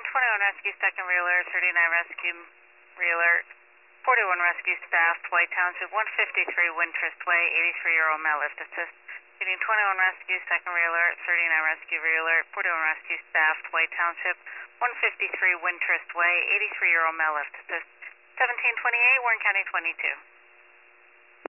21 rescue, second realer, 39 rescue realer, 41 rescue staff, White Township, 153 Wintrust Way, 83-year-old male lift assist. Getting 21 rescue, second realer, 39 rescue realer, 41 rescue staff, White Township, 153 Wintrust Way, 83-year-old male lift assist. 1728, Warren County 22.